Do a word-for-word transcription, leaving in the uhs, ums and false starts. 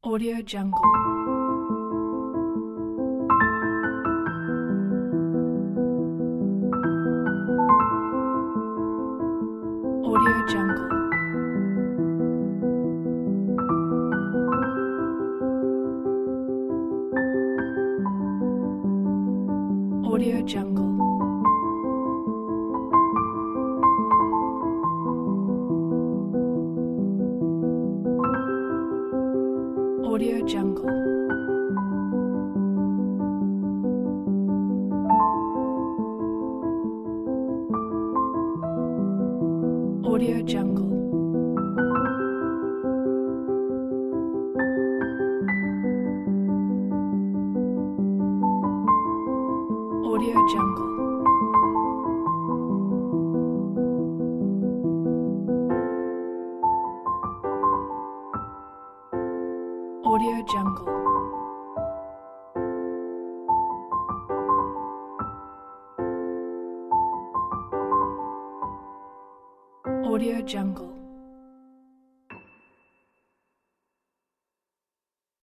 Audio Jungle. Audio Jungle. Audio Jungle. Audio Jungle. Audio Jungle. Audio Jungle. Audio Jungle. Audio Jungle.